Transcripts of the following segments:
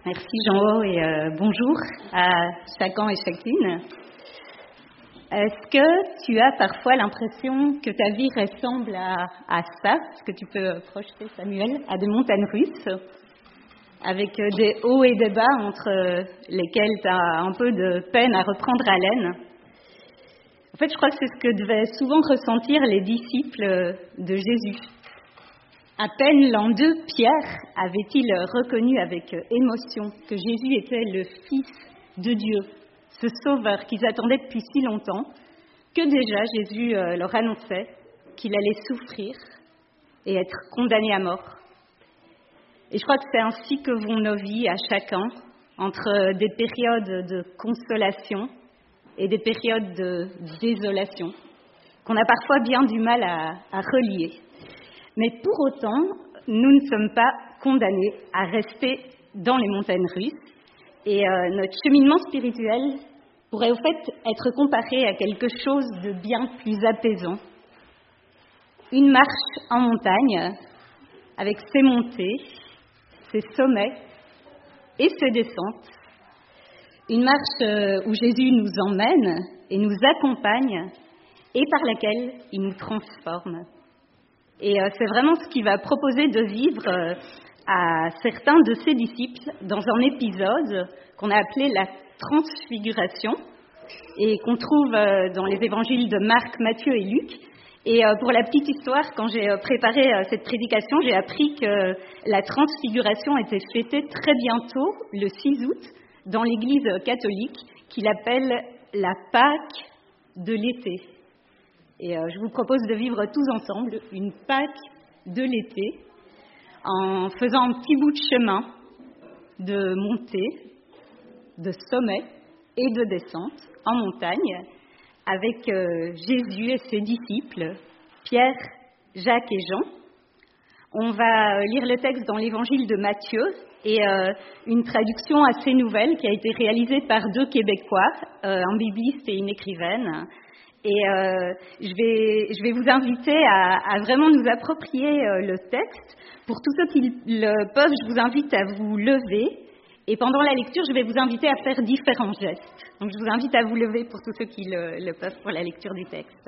Merci Jean-Haut et bonjour à chacun et chacune. Est-ce que tu as parfois l'impression que ta vie ressemble à ça, ce que tu peux projeter Samuel, à des montagnes russes, avec des hauts et des bas entre lesquels tu as un peu de peine à reprendre haleine? En fait, je crois que c'est ce que devaient souvent ressentir les disciples de Jésus. À peine l'an 2, Pierre avait-il reconnu avec émotion que Jésus était le Fils de Dieu, ce Sauveur qu'ils attendaient depuis si longtemps, que déjà Jésus leur annonçait qu'il allait souffrir et être condamné à mort. Et je crois que c'est ainsi que vont nos vies à chacun, entre des périodes de consolation et des périodes de désolation, qu'on a parfois bien du mal à relier. Mais pour autant, nous ne sommes pas condamnés à rester dans les montagnes russes et notre cheminement spirituel pourrait au fait être comparé à quelque chose de bien plus apaisant. Une marche en montagne avec ses montées, ses sommets et ses descentes. Une marche où Jésus nous emmène et nous accompagne et par laquelle il nous transforme. Et c'est vraiment ce qu'il va proposer de vivre à certains de ses disciples dans un épisode qu'on a appelé la Transfiguration et qu'on trouve dans les évangiles de Marc, Matthieu et Luc. Et pour la petite histoire, quand j'ai préparé cette prédication, j'ai appris que la Transfiguration était fêtée très bientôt, le 6 août, dans l'Église catholique, qu'il appelle la Pâque de l'été. Et je vous propose de vivre tous ensemble une Pâque de l'été en faisant un petit bout de chemin de montée, de sommet et de descente en montagne avec Jésus et ses disciples, Pierre, Jacques et Jean. On va lire le texte dans l'évangile de Matthieu et une traduction assez nouvelle qui a été réalisée par 2 Québécois, un bibliste et une écrivaine. Et je vais vous inviter à vraiment nous approprier le texte. Pour tous ceux qui le peuvent, je vous invite à vous lever. Et pendant la lecture, je vais vous inviter à faire différents gestes. Donc je vous invite à vous lever pour tous ceux qui le peuvent pour la lecture du texte.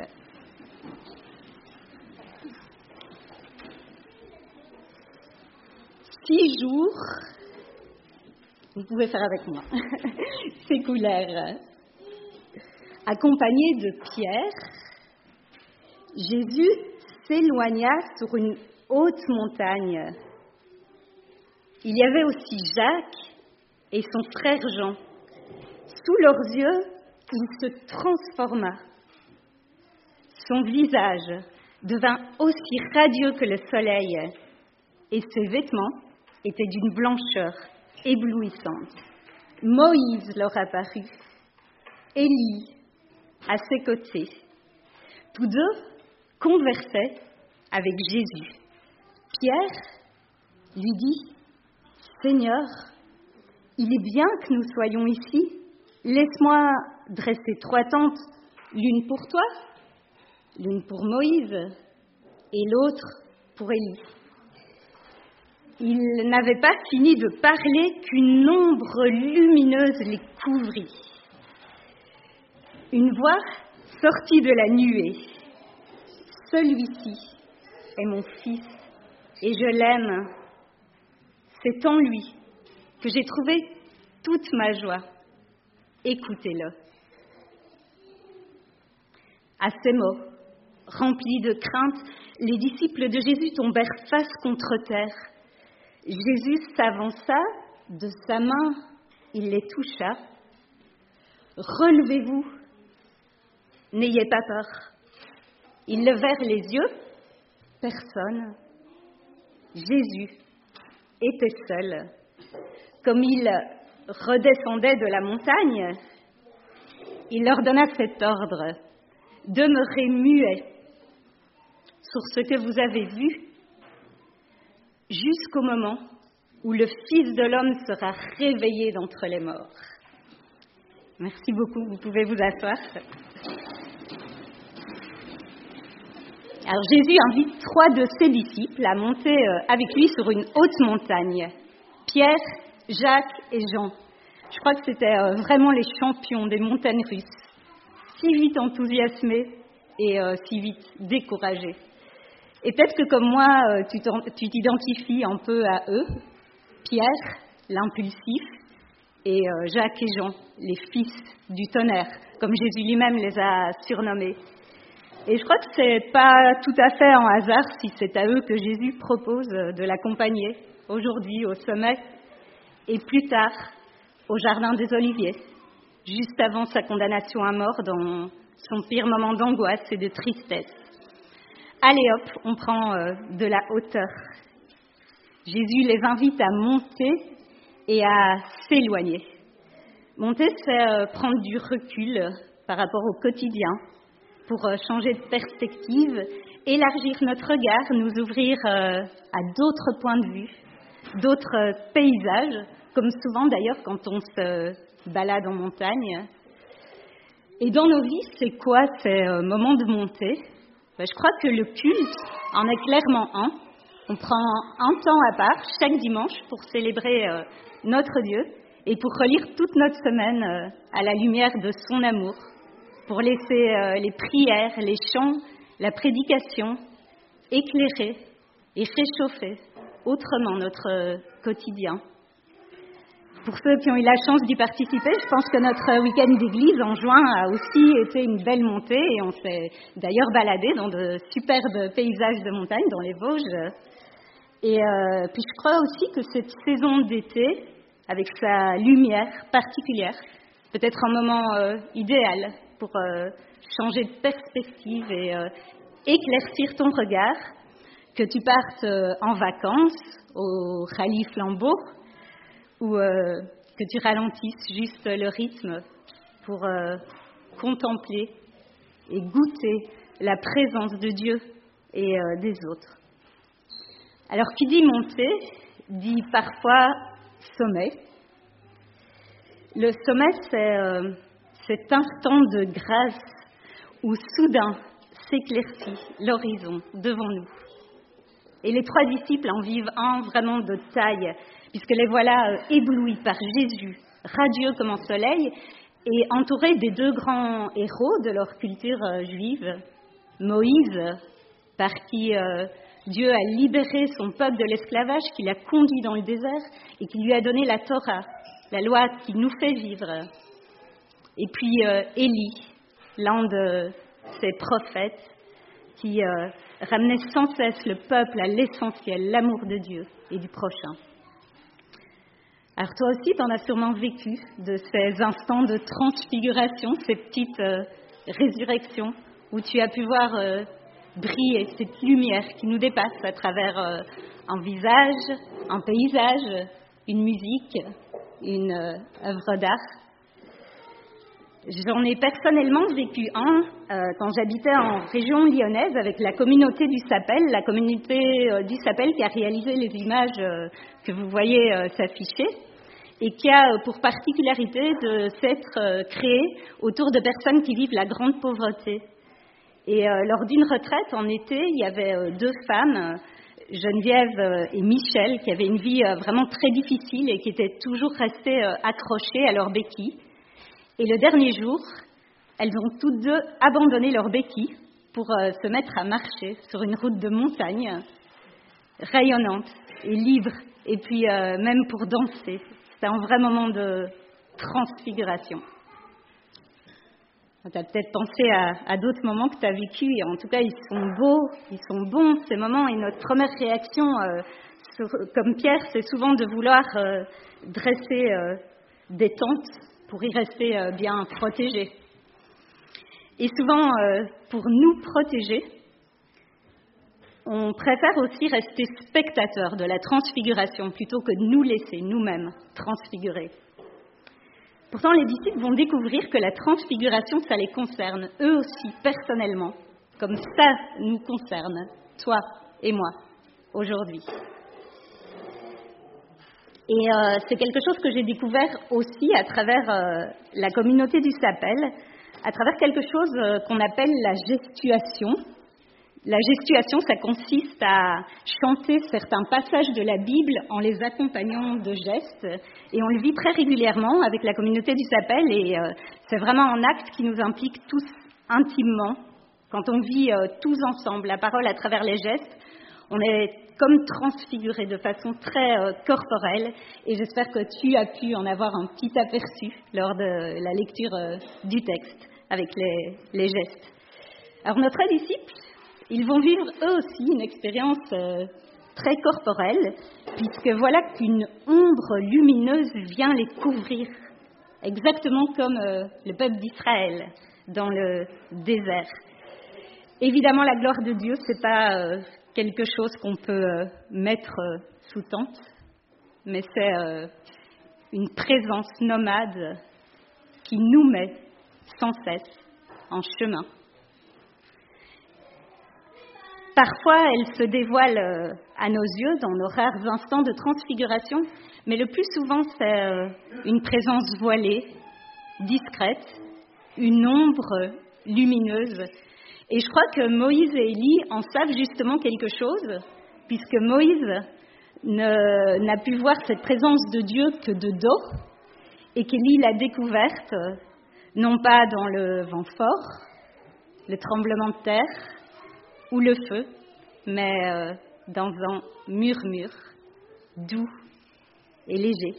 Six jours, vous pouvez faire avec moi, s'écoulèrent. Accompagné de Pierre, Jésus s'éloigna sur une haute montagne. Il y avait aussi Jacques et son frère Jean. Sous leurs yeux, il se transforma. Son visage devint aussi radieux que le soleil et ses vêtements étaient d'une blancheur éblouissante. Moïse leur apparut, Élie à ses côtés. Tous deux conversaient avec Jésus. Pierre lui dit : « Seigneur, il est bien que nous soyons ici. Laisse-moi dresser 3 tentes, l'une pour toi, l'une pour Moïse et l'autre pour Élie. » Il n'avait pas fini de parler qu'une ombre lumineuse les couvrit. Une voix sortit de la nuée. « Celui-ci est mon fils et je l'aime. C'est en lui que j'ai trouvé toute ma joie. Écoutez-le. » À ces mots, remplis de crainte, les disciples de Jésus tombèrent face contre terre. Jésus s'avança, de sa main, il les toucha. « Relevez-vous, n'ayez pas peur. » Ils levèrent les yeux, personne. Jésus était seul. Comme il redescendait de la montagne, il leur donna cet ordre : « Demeurez muets sur ce que vous avez vu, jusqu'au moment où le Fils de l'homme sera réveillé d'entre les morts. » Merci beaucoup, vous pouvez vous asseoir. Alors Jésus invite 3 de ses disciples à monter avec lui sur une haute montagne. Pierre Jacques et Jean. Je crois que c'était vraiment les champions des montagnes russes, si vite enthousiasmés et si vite découragés. Et peut-être que comme moi, tu t'identifies un peu à eux, Pierre, l'impulsif, et Jacques et Jean, les fils du tonnerre, comme Jésus lui-même les a surnommés. Et je crois que c'est pas tout à fait un hasard si c'est à eux que Jésus propose de l'accompagner aujourd'hui au sommet et plus tard au jardin des Oliviers, juste avant sa condamnation à mort dans son pire moment d'angoisse et de tristesse. Allez hop, on prend de la hauteur. Jésus les invite à monter et à s'éloigner. Monter, c'est prendre du recul par rapport au quotidien pour changer de perspective, élargir notre regard, nous ouvrir à d'autres points de vue, d'autres paysages, comme souvent d'ailleurs quand on se balade en montagne. Et dans nos vies, c'est quoi ces moments de montée ? Je crois que le culte en est clairement un. On prend un temps à part chaque dimanche pour célébrer notre Dieu et pour relire toute notre semaine à la lumière de son amour, pour laisser les prières, les chants, la prédication éclairer et réchauffer autrement notre quotidien. Pour ceux qui ont eu la chance d'y participer, je pense que notre week-end d'église en juin a aussi été une belle montée et on s'est d'ailleurs baladé dans de superbes paysages de montagne, dans les Vosges. Et puis je crois aussi que cette saison d'été, avec sa lumière particulière, peut être un moment idéal pour changer de perspective et éclaircir ton regard, que tu partes en vacances au Rallye Flambeau, ou que tu ralentisses juste le rythme pour contempler et goûter la présence de Dieu et des autres. Alors, qui dit montée, dit parfois sommet. Le sommet, c'est cet instant de grâce où soudain s'éclaircit l'horizon devant nous. Et les 3 disciples en vivent un vraiment de taille, puisque les voilà éblouis par Jésus, radieux comme un soleil, et entourés des 2 grands héros de leur culture juive, Moïse, par qui Dieu a libéré son peuple de l'esclavage, qui l'a conduit dans le désert et qui lui a donné la Torah, la loi qui nous fait vivre. Et puis Élie, l'un de ces prophètes qui ramenait sans cesse le peuple à l'essentiel, l'amour de Dieu et du prochain. Alors toi aussi, tu en as sûrement vécu de ces instants de transfiguration, ces petites résurrections, où tu as pu voir briller cette lumière qui nous dépasse à travers un visage, un paysage, une musique, une œuvre d'art. J'en ai personnellement vécu un quand j'habitais en région lyonnaise avec la communauté du Sapel, la communauté du Sapel qui a réalisé les images que vous voyez s'afficher et qui a pour particularité de s'être créée autour de personnes qui vivent la grande pauvreté. Et lors d'une retraite en été, il y avait 2 femmes, Geneviève et Michel, qui avaient une vie vraiment très difficile et qui étaient toujours restées accrochées à leurs béquilles. Et le dernier jour, elles ont toutes 2 abandonné leurs béquilles pour se mettre à marcher sur une route de montagne rayonnante et libre, et puis même pour danser. C'était un vrai moment de transfiguration. Tu as peut-être pensé à d'autres moments que tu as vécus, et en tout cas, ils sont beaux, ils sont bons, ces moments, et notre première réaction, comme Pierre, c'est souvent de vouloir dresser des tentes pour y rester bien protégés. Et souvent, pour nous protéger, on préfère aussi rester spectateurs de la transfiguration plutôt que de nous laisser nous-mêmes transfigurer. Pourtant, les disciples vont découvrir que la transfiguration, ça les concerne, eux aussi, personnellement, comme ça nous concerne, toi et moi, aujourd'hui. Et c'est quelque chose que j'ai découvert aussi à travers la communauté du Sapel, à travers quelque chose qu'on appelle la gestuation, La gestuation, ça consiste à chanter certains passages de la Bible en les accompagnant de gestes. Et on le vit très régulièrement avec la communauté du Sapel. Et c'est vraiment un acte qui nous implique tous intimement. Quand on vit tous ensemble la parole à travers les gestes, on est comme transfigurés de façon très corporelle. Et j'espère que tu as pu en avoir un petit aperçu lors de la lecture du texte avec les gestes. Alors nos trois disciples, ils vont vivre eux aussi une expérience très corporelle, puisque voilà qu'une ombre lumineuse vient les couvrir, exactement comme le peuple d'Israël dans le désert. Évidemment, la gloire de Dieu, c'est pas quelque chose qu'on peut mettre sous tente, mais c'est une présence nomade qui nous met sans cesse en chemin. Parfois, elle se dévoile à nos yeux dans nos rares instants de transfiguration, mais le plus souvent, c'est une présence voilée, discrète, une ombre lumineuse. Et je crois que Moïse et Élie en savent justement quelque chose, puisque Moïse n'a pu voir cette présence de Dieu que de dos, et qu'Élie l'a découverte, non pas dans le vent fort, le tremblement de terre, ou le feu, mais dans un murmure doux et léger.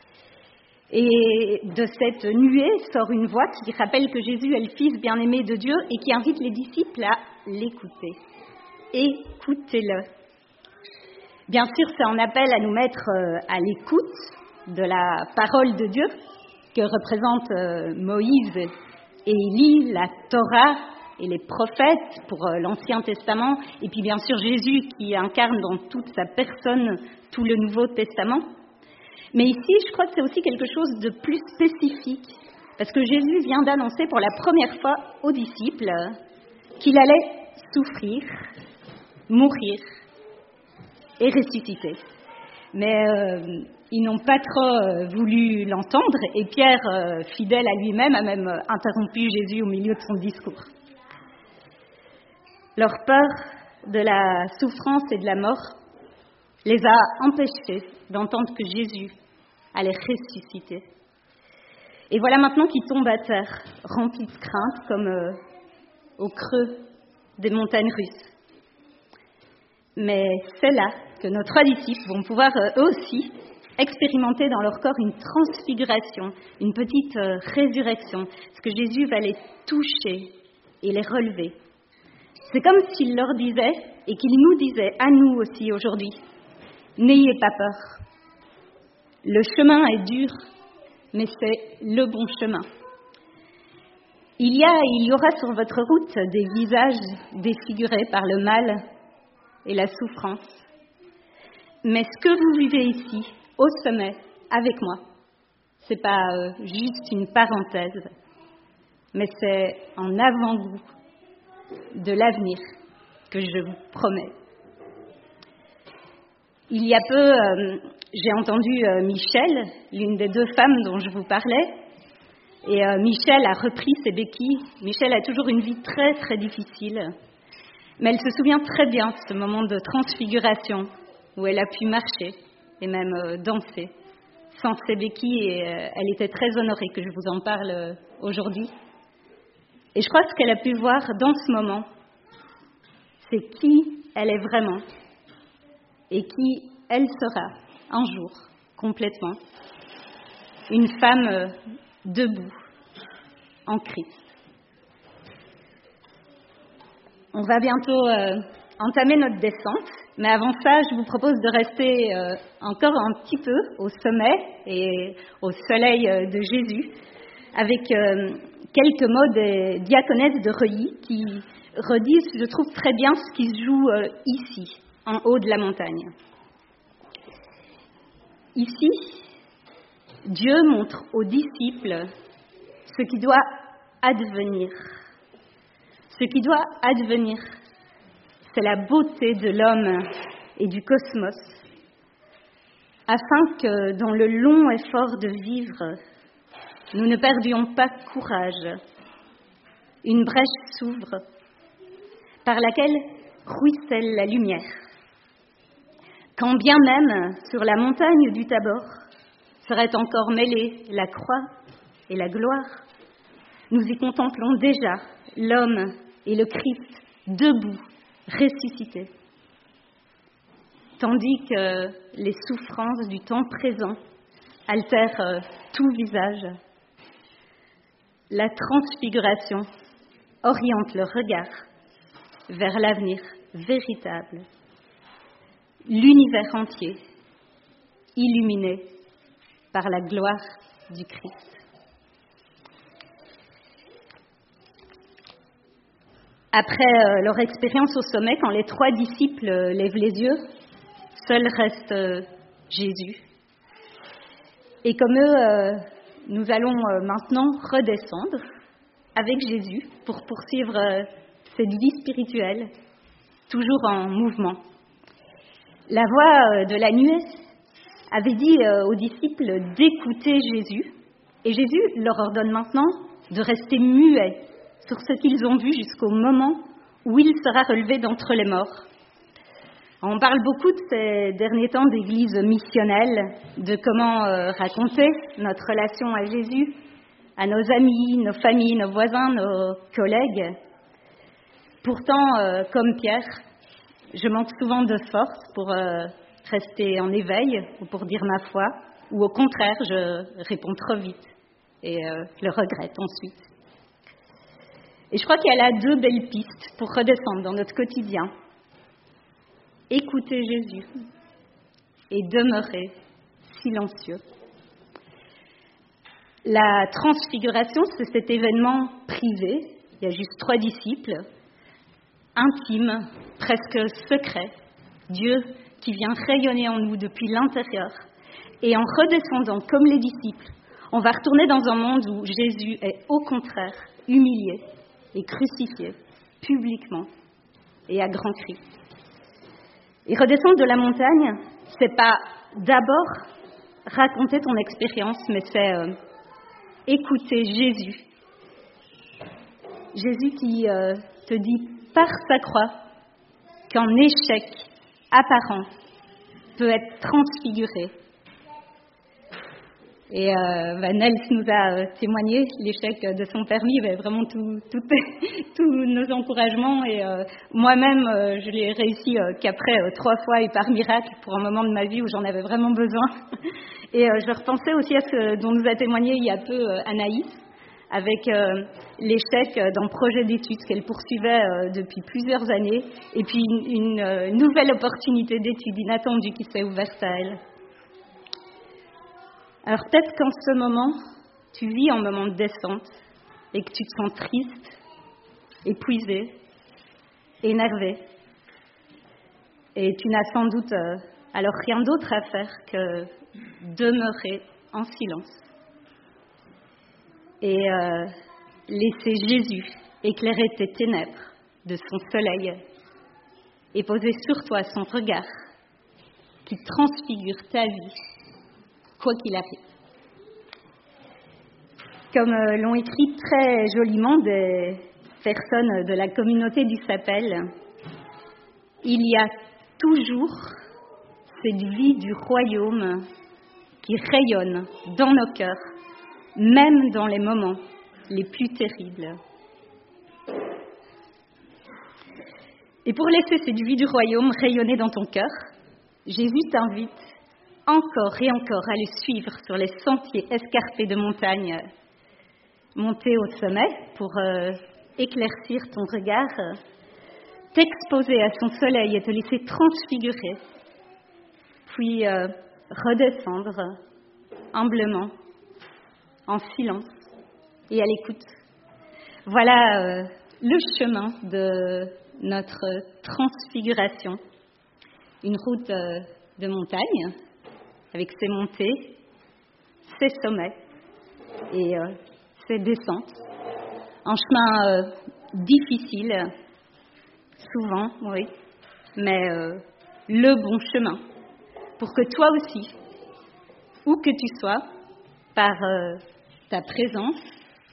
Et de cette nuée sort une voix qui rappelle que Jésus est le Fils bien-aimé de Dieu et qui invite les disciples à l'écouter. Écoutez-le. Bien sûr, c'est un appel à nous mettre à l'écoute de la parole de Dieu que représentent Moïse et Élie, la Torah, et les prophètes pour l'Ancien Testament, et puis bien sûr Jésus qui incarne dans toute sa personne tout le Nouveau Testament. Mais ici, je crois que c'est aussi quelque chose de plus spécifique, parce que Jésus vient d'annoncer pour la première fois aux disciples qu'il allait souffrir, mourir et ressusciter. Mais ils n'ont pas trop voulu l'entendre, et Pierre, fidèle à lui-même, a même interrompu Jésus au milieu de son discours. Leur peur de la souffrance et de la mort les a empêchés d'entendre que Jésus allait ressusciter. Et voilà maintenant qu'ils tombent à terre, remplis de crainte, comme au creux des montagnes russes. Mais c'est là que nos trois disciples vont pouvoir eux aussi expérimenter dans leur corps une transfiguration, une petite résurrection, parce que Jésus va les toucher et les relever. C'est comme s'il leur disait, et qu'il nous disait à nous aussi aujourd'hui, n'ayez pas peur. Le chemin est dur, mais c'est le bon chemin. Il y aura sur votre route des visages défigurés par le mal et la souffrance. Mais ce que vous vivez ici, au sommet, avec moi, c'est pas juste une parenthèse, mais c'est un avant-goût de l'avenir que je vous promets. Il y a peu, j'ai entendu Michel, l'une des deux femmes dont je vous parlais, et Michel a repris ses béquilles. Michel a toujours une vie très très difficile, mais elle se souvient très bien de ce moment de transfiguration où elle a pu marcher et même danser sans ses béquilles, et elle était très honorée que je vous en parle aujourd'hui. Et je crois que ce qu'elle a pu voir dans ce moment, c'est qui elle est vraiment et qui elle sera un jour, complètement. Une femme debout, en Christ. On va bientôt entamer notre descente, mais avant ça, je vous propose de rester encore un petit peu au sommet et au soleil de Jésus, avec quelques mots des diaconesses de Reuilly qui redisent, je trouve, très bien ce qui se joue ici, en haut de la montagne. Ici, Dieu montre aux disciples ce qui doit advenir. Ce qui doit advenir, c'est la beauté de l'homme et du cosmos, afin que dans le long effort de vivre, nous ne perdions pas courage. Une brèche s'ouvre par laquelle ruisselle la lumière. Quand bien même, sur la montagne du Tabor, seraient encore mêlées la croix et la gloire, nous y contemplons déjà l'homme et le Christ debout, ressuscités. Tandis que les souffrances du temps présent altèrent tout visage, la transfiguration oriente le regard vers l'avenir véritable, l'univers entier illuminé par la gloire du Christ. Après leur expérience au sommet, quand les 3 disciples lèvent les yeux, seul reste Jésus. Et comme eux, nous allons maintenant redescendre avec Jésus pour poursuivre cette vie spirituelle, toujours en mouvement. La voix de la nuée avait dit aux disciples d'écouter Jésus, et Jésus leur ordonne maintenant de rester muets sur ce qu'ils ont vu jusqu'au moment où il sera relevé d'entre les morts. On parle beaucoup de ces derniers temps d'église missionnelle, de comment raconter notre relation à Jésus, à nos amis, nos familles, nos voisins, nos collègues. Pourtant, comme Pierre, je manque souvent de force pour rester en éveil ou pour dire ma foi, ou au contraire, je réponds trop vite et le regrette ensuite. Et je crois qu'il y a là 2 belles pistes pour redescendre dans notre quotidien. Écouter Jésus et demeurer silencieux. La transfiguration, c'est cet événement privé, il y a juste 3 disciples, intime, presque secret, Dieu qui vient rayonner en nous depuis l'intérieur. Et en redescendant comme les disciples, on va retourner dans un monde où Jésus est au contraire humilié et crucifié publiquement et à grands cris. Et redescendre de la montagne, c'est pas d'abord raconter ton expérience, mais c'est écouter Jésus. Jésus qui te dit par sa croix qu'un échec apparent peut être transfiguré. Et Nels nous a témoigné l'échec de son permis, vraiment tous nos encouragements. Et moi-même, je l'ai réussi qu'après 3 fois et par miracle pour un moment de ma vie où j'en avais vraiment besoin. Et je repensais aussi à ce dont nous a témoigné il y a peu Anaïs, avec l'échec d'un projet d'études qu'elle poursuivait depuis plusieurs années, et puis une nouvelle opportunité d'études inattendue qui s'est ouverte à elle. Alors peut-être qu'en ce moment, tu vis un moment de descente et que tu te sens triste, épuisé, énervé. Et tu n'as sans doute alors rien d'autre à faire que demeurer en silence. Et laisser Jésus éclairer tes ténèbres de son soleil et poser sur toi son regard qui transfigure ta vie, quoi qu'il arrive. Comme l'ont écrit très joliment des personnes de la communauté du Sapel, il y a toujours cette vie du royaume qui rayonne dans nos cœurs, même dans les moments les plus terribles. Et pour laisser cette vie du royaume rayonner dans ton cœur, Jésus t'invite encore et encore à le suivre sur les sentiers escarpés de montagne, monter au sommet pour éclaircir ton regard, t'exposer à son soleil et te laisser transfigurer, puis redescendre humblement, en silence et à l'écoute. Voilà le chemin de notre transfiguration, une route de montagne avec ses montées, ses sommets et ses descentes, un chemin difficile, souvent, oui, mais le bon chemin pour que toi aussi, où que tu sois, par ta présence,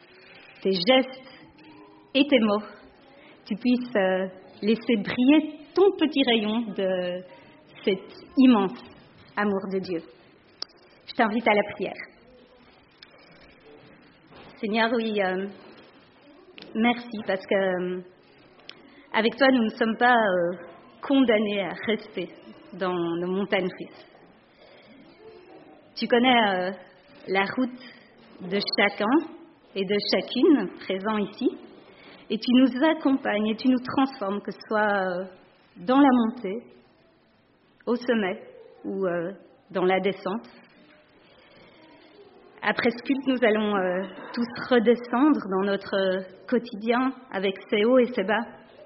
tes gestes et tes mots, tu puisses laisser briller ton petit rayon de cet immense amour de Dieu. Je t'invite à la prière. Seigneur, oui, merci parce que avec toi, nous ne sommes pas condamnés à rester dans nos montagnes russes. Tu connais la route de chacun et de chacune présent ici, et tu nous accompagnes et tu nous transformes, que ce soit dans la montée, au sommet ou dans la descente. Après ce culte, nous allons tous redescendre dans notre quotidien avec ses hauts et ses bas.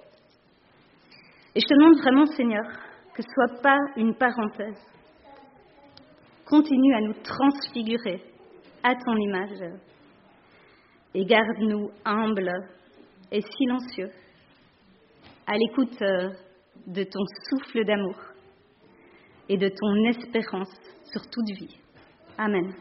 Et je te demande vraiment, Seigneur, que ce ne soit pas une parenthèse. Continue à nous transfigurer à ton image et garde-nous humbles et silencieux à l'écoute de ton souffle d'amour et de ton espérance sur toute vie. Amen.